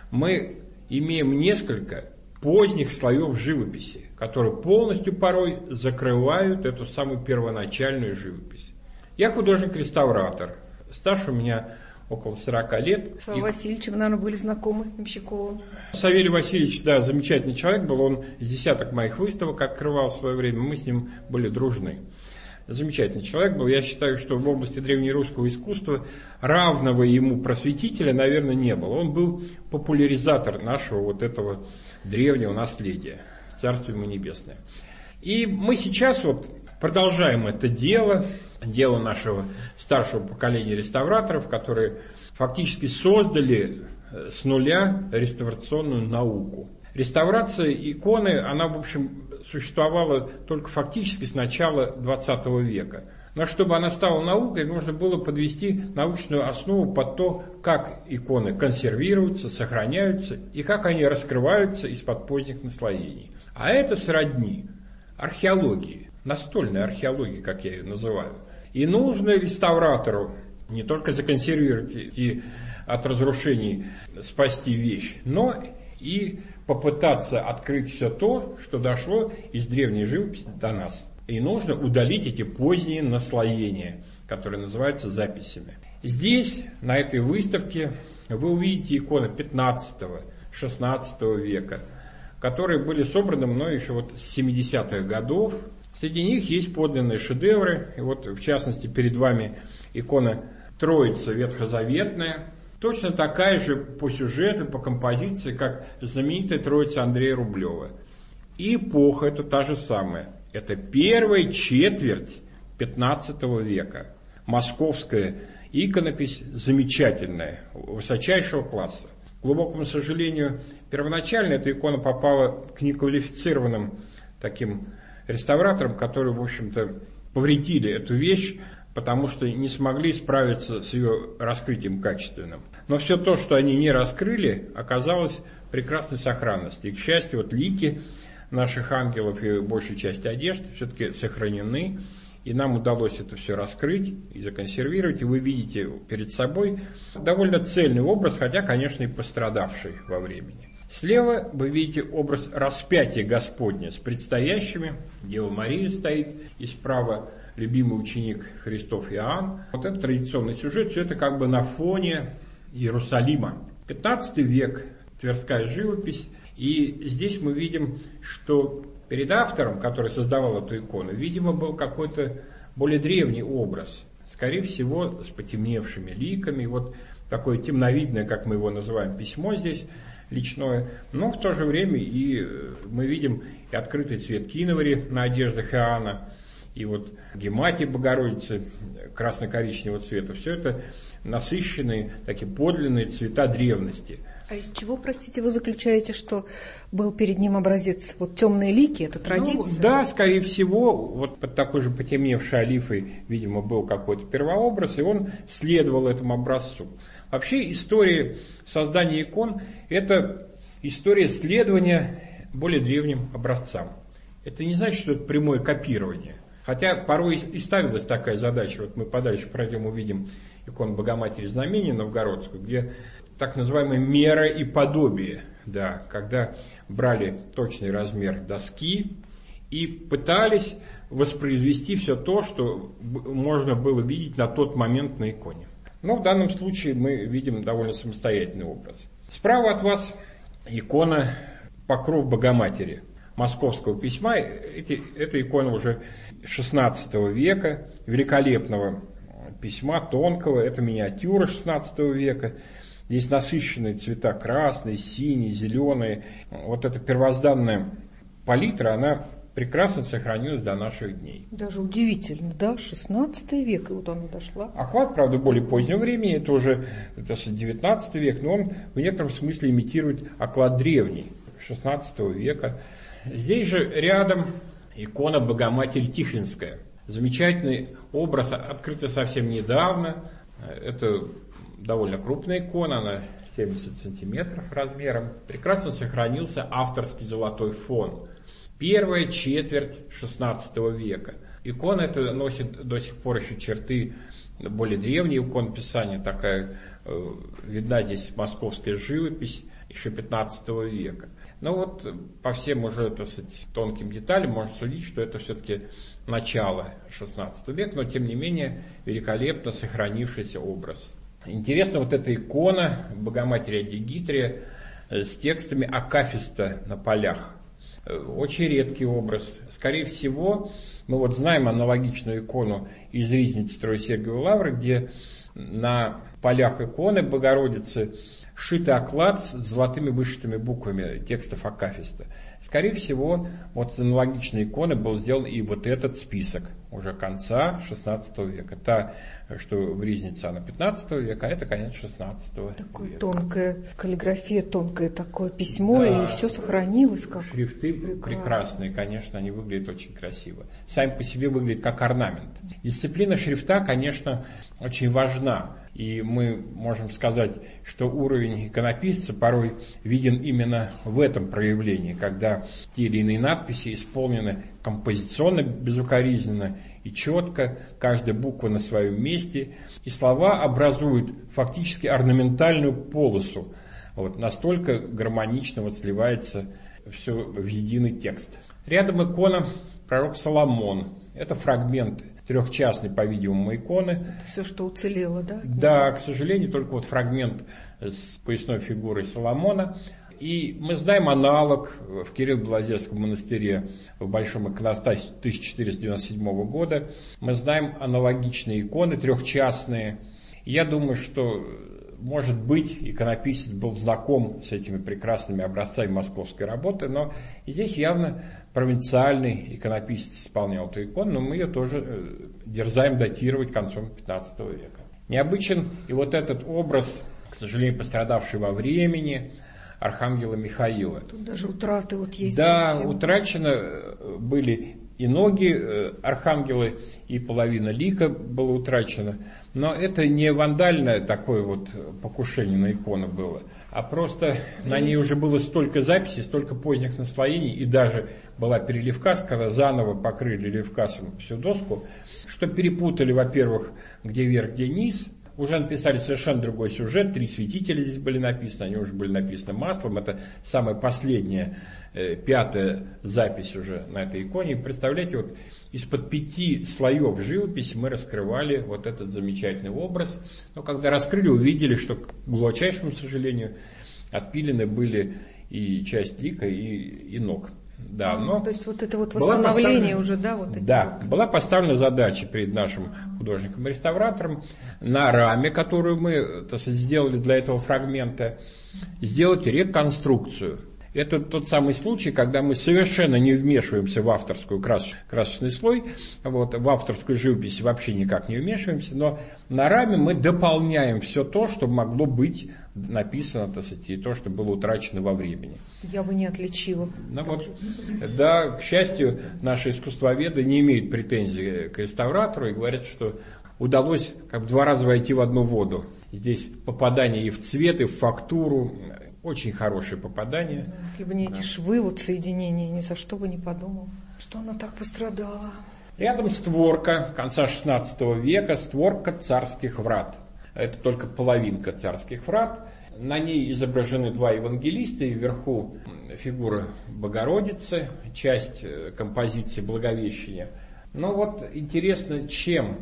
мы имеем несколько поздних слоев живописи, которые полностью порой закрывают эту самую первоначальную живопись. Я художник-реставратор. Стаж у меня около 40 лет. С Васильевичем, наверное, были знакомы, Ямщиковым. Савелий Васильевич, да, замечательный человек был. Он с десяток моих выставок открывал в свое время. Мы с ним были дружны. Замечательный человек был. Я считаю, что в области древнерусского искусства равного ему просветителя, наверное, не было. Он был популяризатор нашего вот этого древнего наследия. Царствие ему небесное. И мы сейчас вот продолжаем это дело нашего старшего поколения реставраторов, которые фактически создали с нуля реставрационную науку. Реставрация иконы, она, в общем, существовала только фактически с начала 20 века. Но чтобы она стала наукой, нужно было подвести научную основу под то, как иконы консервируются, сохраняются и как они раскрываются из-под поздних наслоений. А это сродни археологии, настольной археологии, как я ее называю. И нужно реставратору не только законсервировать и от разрушений спасти вещь, но и попытаться открыть все то, что дошло из древней живописи до нас. И нужно удалить эти поздние наслоения, которые называются записями. Здесь, на этой выставке, вы увидите иконы 15-16 века, которые были собраны мной еще вот с 70-х годов. Среди них есть подлинные шедевры. И вот, в частности, перед вами икона Троица ветхозаветная. Точно такая же по сюжету, по композиции, как знаменитая Троица Андрея Рублева. И эпоха это та же самая. Это первая четверть 15 века. Московская иконопись замечательная, высочайшего класса. К глубокому сожалению, первоначально эта икона попала к неквалифицированным таким реставраторам, которые, в общем-то, повредили эту вещь, потому что не смогли справиться с ее раскрытием качественным. Но все то, что они не раскрыли, оказалось в прекрасной сохранности. И, к счастью, вот лики наших ангелов и большей части одежд все-таки сохранены. И нам удалось это все раскрыть и законсервировать. И вы видите перед собой довольно цельный образ, хотя, конечно, и пострадавший во времени. Слева вы видите образ распятия Господня с предстоящими. Дева Мария стоит, и справа любимый ученик Христов Иоанн. Вот это традиционный сюжет, все это как бы на фоне Иерусалима. 15 век, Тверская живопись. И здесь мы видим, что перед автором, который создавал эту икону, видимо, был какой-то более древний образ, скорее всего, с потемневшими ликами, вот такое темновидное, как мы его называем, письмо здесь личное, но в то же время и мы видим и открытый цвет киновари на одеждах Иоанна, и вот гематии Богородицы красно-коричневого цвета. Все это насыщенные, такие подлинные цвета древности. А из чего, простите, вы заключаете, что был перед ним образец? Вот темные лики, это традиция? Да, скорее всего, вот под такой же потемневшей олифой, видимо, был какой-то первообраз, и он следовал этому образцу. Вообще история создания икон – это история следования более древним образцам. Это не значит, что это прямое копирование. Хотя порой и ставилась такая задача. Вот мы подальше пройдем, увидим икону Богоматери Знамения Новгородскую, где так называемая мера и подобие, да, когда брали точный размер доски и пытались воспроизвести все то, что можно было видеть на тот момент на иконе. Но в данном случае мы видим довольно самостоятельный образ. Справа от вас икона «Покров Богоматери» Московского письма. Это икона уже XVI века, великолепного письма, тонкого. Это миниатюра XVI века. Здесь насыщенные цвета: красный, синий, зеленый. Вот эта первозданная палитра, она прекрасно сохранилась до наших дней. Даже удивительно, да, 16 век, и вот она дошла. Оклад, правда, более позднего времени, это уже 19 век, но он в некотором смысле имитирует оклад древний, 16 века. Здесь же рядом икона Богоматери Тихвинская. Замечательный образ, открытый совсем недавно. Это довольно крупная икона, она 70 сантиметров размером. Прекрасно сохранился авторский золотой фон. Первая четверть XVI века. Икона эта носит до сих пор еще черты более древней иконописания. Такая видна здесь московская живопись еще XV века. Но вот по всем уже, так сказать, тонким деталям можно судить, что это все-таки начало XVI века, но тем не менее великолепно сохранившийся образ. Интересно, вот эта икона Богоматери Адигитрия с текстами акафиста на полях. Очень редкий образ. Скорее всего, мы вот знаем аналогичную икону из ризницы Троесергиевой лавры, где на полях иконы Богородицы шитый оклад с золотыми вышитыми буквами текстов акафиста. Скорее всего, вот с аналогичной иконы был сделан и вот этот список уже конца XVI века. Та, что в ризнице, она 15 века, а это конец XVI Такое века. тонкая каллиграфия, тонкое такое письмо, Да. и все сохранилось. Как Шрифты прекрасные, конечно, они выглядят очень красиво. Сами по себе выглядят как орнамент. Дисциплина шрифта, конечно, очень важна. И мы можем сказать, что уровень иконописца порой виден именно в этом проявлении, когда те или иные надписи исполнены композиционно, безукоризненно и четко, каждая буква на своем месте, и слова образуют фактически орнаментальную полосу. Вот, настолько гармонично вот сливается все в единый текст. Рядом икона пророк Соломон. Это фрагмент трехчастной, по-видимому, иконы. это все, что уцелело, да? Да, к сожалению, только вот фрагмент с поясной фигурой Соломона. И мы знаем аналог в Кирилло-Белозерском монастыре в Большом иконостасе 1497 года. Мы знаем аналогичные иконы, трехчастные. Я думаю, что, может быть, иконописец был знаком с этими прекрасными образцами московской работы, но здесь явно провинциальный иконописец исполнял эту икону, но мы ее тоже дерзаем датировать концом XV века. Необычен и вот этот образ, к сожалению, пострадавший во времени, архангела Михаила. Тут даже утраты вот есть. Да, совсем. утрачено были и ноги архангелы, и половина лика было утрачено. Но это не вандальное такое вот покушение на икону было, а просто на ней уже было столько записей, столько поздних наслоений, и даже была переливкас, когда заново покрыли левкасом всю доску, что перепутали, во-первых, где верх, где низ. Уже написали совершенно другой сюжет, 3 святителя здесь были написаны, они уже были написаны маслом. Это самая последняя, 5-я запись уже на этой иконе. И представляете, вот из-под 5 слоев живописи мы раскрывали вот этот замечательный образ. Но когда раскрыли, увидели, что, к глубочайшему сожалению, отпилены были и часть лика, и ног. Да, но то есть вот это вот восстановление уже, да? Вот эти да, вот. Была поставлена задача перед нашим художником-реставратором на раме, которую мы, так сказать, сделали для этого фрагмента, сделать реконструкцию. Это тот самый случай, когда мы совершенно не вмешиваемся в авторскую красочный слой, вот, в авторскую живопись вообще никак не вмешиваемся, но на раме мы дополняем все то, что могло быть написано, так сказать, и то, что было утрачено во времени. Я бы не отличила. Ну, вот, да, к счастью, наши искусствоведы не имеют претензий к реставратору и говорят, что удалось как бы 2 раза войти в одну воду. Здесь попадание и в цвет, и в фактуру. Очень хорошее попадание. Если бы не эти швы, вот соединения, ни за что бы не подумал, что она так пострадала. Рядом створка конца XVI века, створка царских врат. Это только половинка царских врат. На ней изображены 2 евангелиста, и вверху фигура Богородицы, часть композиции Благовещения. Но вот интересно, чем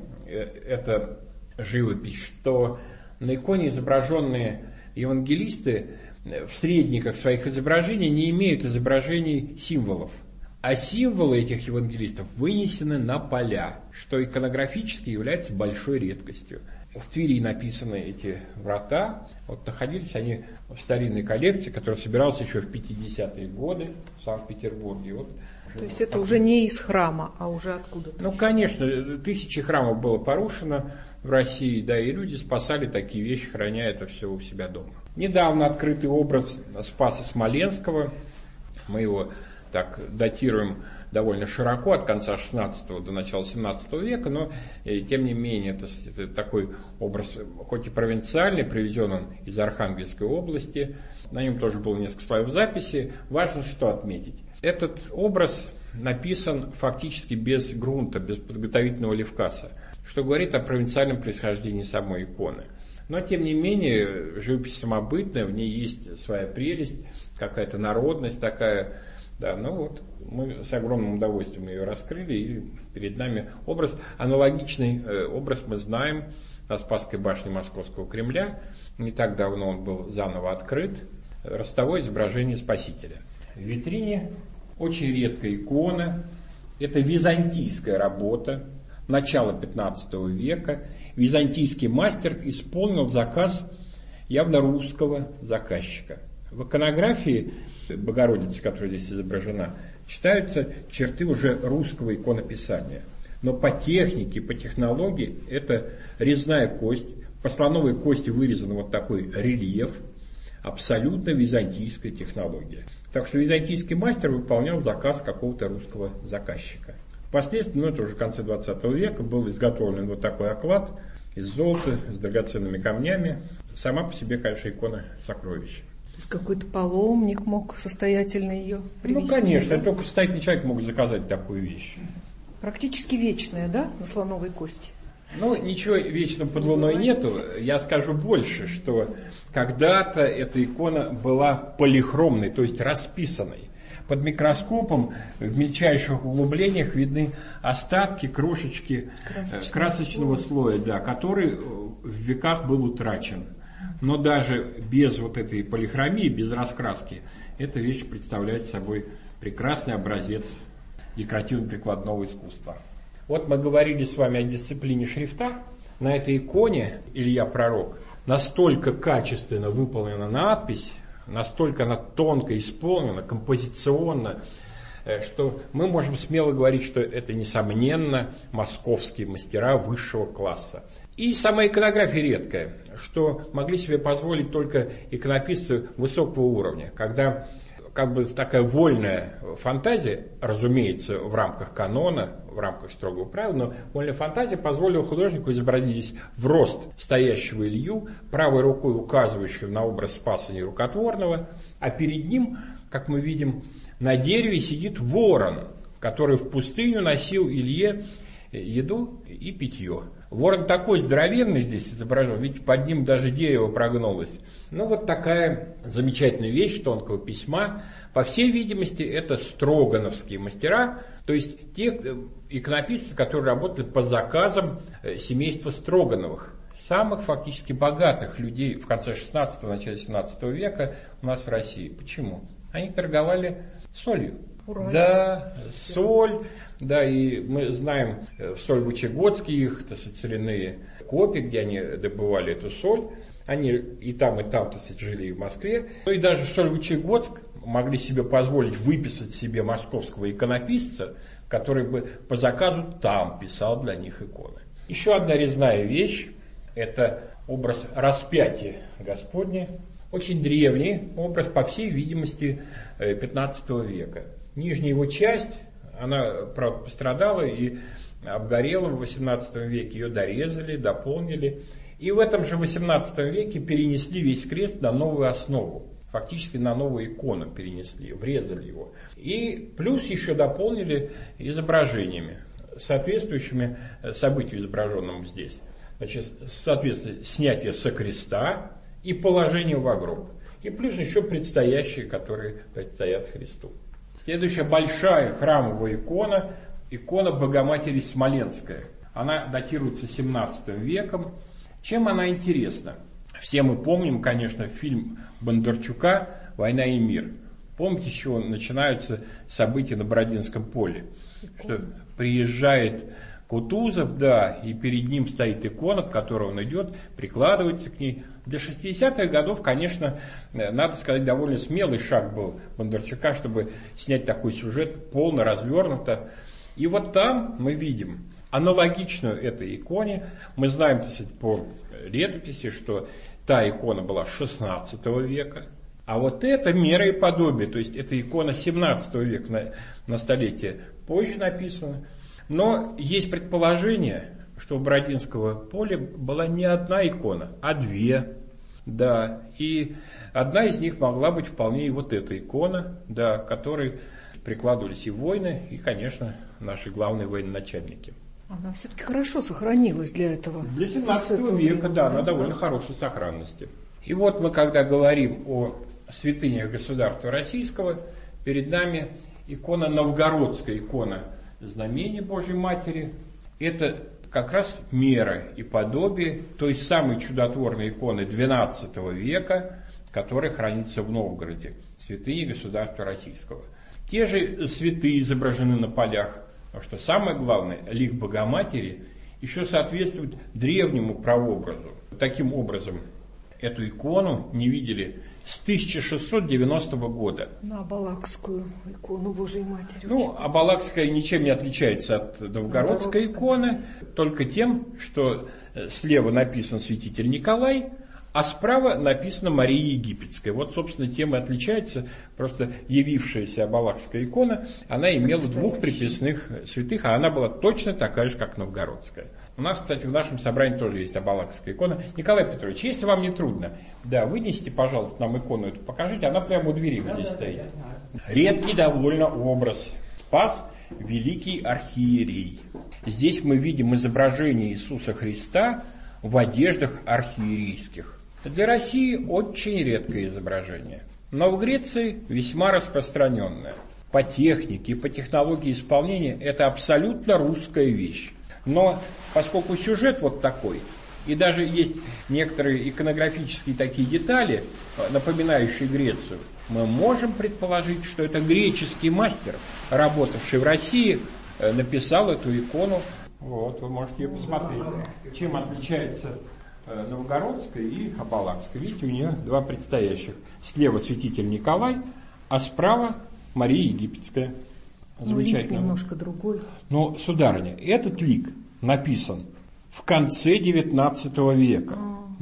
эта живопись, что на иконе изображенные евангелисты в средниках своих изображений не имеют изображений символов. А символы этих евангелистов вынесены на поля, что иконографически является большой редкостью. В Твери написаны эти врата. Вот находились они в старинной коллекции, которая собиралась еще в 50-е годы в Санкт-Петербурге. Вот. То есть это уже не из храма, а уже откуда-то? Ну, конечно, 1000 храмов было порушено в России, да, и люди спасали такие вещи, храня это все у себя дома. Недавно открытый образ Спаса Смоленского, мы его так датируем довольно широко, от конца XVI до начала XVII века, но тем не менее это такой образ, хоть и провинциальный, привезен он из Архангельской области, на нем тоже было несколько слоев записи. Важно что отметить. Этот образ написан фактически без грунта, без подготовительного левкаса, что говорит о провинциальном происхождении самой иконы. Но, тем не менее, живопись самобытная, в ней есть своя прелесть, какая-то народность такая. Да, ну вот, мы с огромным удовольствием ее раскрыли, и перед нами образ, аналогичный образ мы знаем на Спасской башне Московского Кремля. Не так давно он был заново открыт. Ростовое изображение Спасителя. В витрине очень редкая икона. Это византийская работа начала 15 века. Византийский мастер исполнил заказ явно русского заказчика. В иконографии Богородицы, которая здесь изображена, читаются черты уже русского иконописания. Но по технике, по технологии это резная кость. По слоновой кости вырезан вот такой рельеф. Абсолютно византийская технология. Так что византийский мастер выполнял заказ какого-то русского заказчика. Впоследствии, это уже в конце 20 века, был изготовлен вот такой оклад из золота, с драгоценными камнями. Сама по себе, конечно, икона сокровища. То есть какой-то паломник мог состоятельно ее привезти? Ну, конечно, только состоятельный человек мог заказать такую вещь. Практически вечная, да, на слоновой кости? Ну, ничего вечного под луной нету. Я скажу больше, что когда-то эта икона была полихромной, то есть расписанной. Под микроскопом в мельчайших углублениях видны остатки, крошечки красочного слоя, да, который в веках был утрачен. Но даже без вот этой полихромии, без раскраски, эта вещь представляет собой прекрасный образец декоративно-прикладного искусства. Вот мы говорили с вами о дисциплине шрифта. На этой иконе Илья Пророк настолько качественно выполнена надпись, настолько она тонко исполнена, композиционно, что мы можем смело говорить, что это, несомненно, московские мастера высшего класса. И сама иконография редкая, что могли себе позволить только иконописцы высокого уровня, когда как бы такая вольная фантазия, разумеется, в рамках канона, в рамках строгого правила, но вольная фантазия позволила художнику изобразить здесь в рост стоящего Илью, правой рукой указывающего на образ Спаса нерукотворного, а перед ним, как мы видим, на дереве сидит ворон, который в пустыню носил Илье еду и питье. Ворон такой здоровенный здесь изображен, видите, под ним даже дерево прогнулось. Ну, вот такая замечательная вещь тонкого письма. По всей видимости, это строгановские мастера, то есть те иконописцы, которые работали по заказам семейства Строгановых. самых фактически богатых людей в конце 16-го, начале 17 века у нас в России. Почему? Они торговали солью. Ура. Да, соль, да, и мы знаем в Сольвычегодске их соляные копии, где они добывали эту соль. Они и там, так сказать, жили и в Москве. Ну и даже в Сольвычегодск могли себе позволить выписать себе московского иконописца, который бы по заказу там писал для них иконы. Еще одна резная вещь – это образ распятия Господня. Очень древний образ, по всей видимости, 15 века. Нижняя его часть, она, правда, пострадала и обгорела в 18 веке. Ее дорезали, дополнили. И в этом же 18 веке перенесли весь крест на новую основу. Фактически на новую икону перенесли, врезали его. И плюс еще дополнили изображениями, соответствующими событию, изображенному здесь. Значит, соответственно, снятие со креста и положение во гроб. И плюс еще предстоящие, которые предстоят Христу. Следующая большая храмовая икона, икона Богоматери Смоленская. Она датируется 17 веком. Чем она интересна? Все мы помним, конечно, фильм Бондарчука «Война и мир». Помните, с чего начинаются события на Бородинском поле? Что приезжает Кутузов, да, и перед ним стоит икона, к которой он идет, прикладывается к ней. Для 60-х годов, конечно, надо сказать, довольно смелый шаг был Бондарчука, чтобы снять такой сюжет полно развернуто. И вот там мы видим аналогичную этой иконе. Мы знаем, так сказать, по летописи, что та икона была 16 века, а вот это мера и подобие, то есть это икона 17 века, на столетие позже написана. Но есть предположение, что у Бородинского поля была не одна икона, а две. Да, и одна из них могла быть вполне и вот эта икона, да, к которой прикладывались и воины, и, конечно, наши главные военачальники. Она все-таки хорошо сохранилась для этого. Для 17 века, да, она довольно хорошей сохранности. И вот мы, когда говорим о святынях государства российского, перед нами икона новгородская, икона Знамения Божьей Матери. Это как раз мера и подобие той самой чудотворной иконы XII века, которая хранится в Новгороде, святыни государства российского. Те же святые изображены на полях, потому что самое главное, лик Богоматери еще соответствует древнему прообразу. Таким образом, эту икону не видели с 1690 года. На Абалакскую икону Божьей Матери. Ну, Абалакская ничем не отличается от новгородской иконы, только тем, что слева написан святитель Николай, а справа написано Мария Египетская. Вот, собственно, тем и отличается. Просто явившаяся Абалакская икона, она имела двух приписных святых, а она была точно такая же, как новгородская. У нас, кстати, в нашем собрании тоже есть Абалакская икона. Николай Петрович, если вам не трудно, да, вынесите, пожалуйста, нам икону эту покажите. Она прямо у двери здесь стоит. Редкий довольно образ. Спас великий архиерей. Здесь мы видим изображение Иисуса Христа в одеждах архиерейских. Для России очень редкое изображение, но в Греции весьма распространенное. По технике, по технологии исполнения это абсолютно русская вещь. Но поскольку сюжет вот такой, и даже есть некоторые иконографические такие детали, напоминающие Грецию, мы можем предположить, что это греческий мастер, работавший в России, написал эту икону. Вот, вы можете ее посмотреть. Чем отличается новгородская и абалакская. Видите, у нее два предстоящих. Слева святитель Николай, а справа Мария Египетская. Замечательно. Лик немножко другой. Но, сударыня, этот лик написан в конце 19 века.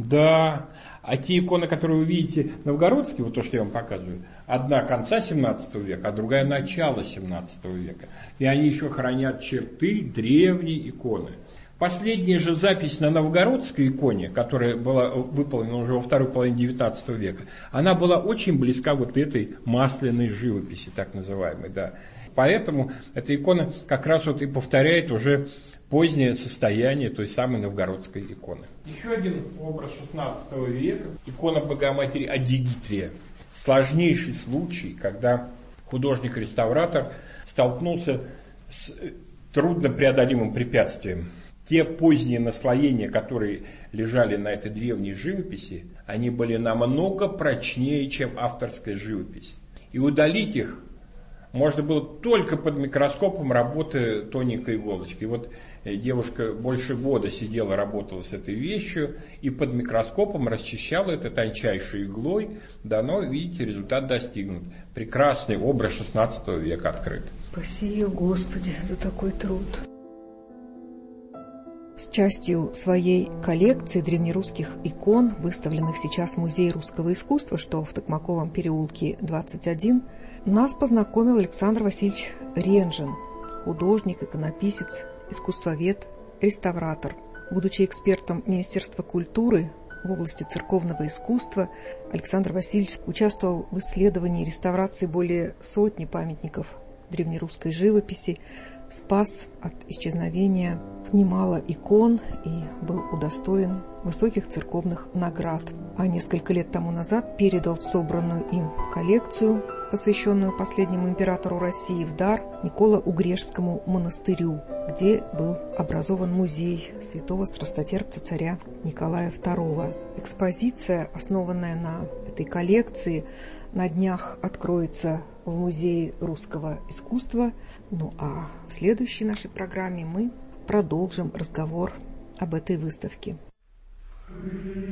Да. А те иконы, которые вы видите новгородские, вот то, что я вам показываю, одна конца 17 века, а другая начала 17 века. И они еще хранят черты древней иконы. Последняя же запись на новгородской иконе, которая была выполнена уже во второй половине 19 века, она была очень близка вот этой масляной живописи, так называемой. Да. Поэтому эта икона как раз вот и повторяет уже позднее состояние той самой новгородской иконы. Еще один образ 16 века, икона Богоматери Адигитрия. Сложнейший случай, когда художник-реставратор столкнулся с труднопреодолимым препятствием. те поздние наслоения, которые лежали на этой древней живописи, они были намного прочнее, чем авторская живопись. И удалить их можно было только под микроскопом работы тоненькой иголочки. Вот девушка больше года сидела, работала с этой вещью и под микроскопом расчищала это тончайшей иглой. Да, но, видите, результат достигнут. Прекрасный образ XVI века открыт. Спаси, Господи, за такой труд. С частью своей коллекции древнерусских икон, выставленных сейчас в Музее русского искусства, что в Токмаковом переулке 21, нас познакомил Александр Васильевич Ренжин, художник, иконописец, искусствовед, реставратор. Будучи экспертом Министерства культуры в области церковного искусства, Александр Васильевич участвовал в исследовании и реставрации более сотни памятников древнерусской живописи, спас от исчезновения немало икон и был удостоен высоких церковных наград. А несколько лет тому назад передал собранную им коллекцию, посвященную последнему императору России, в дар Николо-Угрешскому монастырю, где был образован музей святого страстотерпца царя Николая II. Экспозиция, основанная на этой коллекции, на днях откроется в Музее русского искусства. Ну а в следующей нашей программе мы продолжим разговор об этой выставке.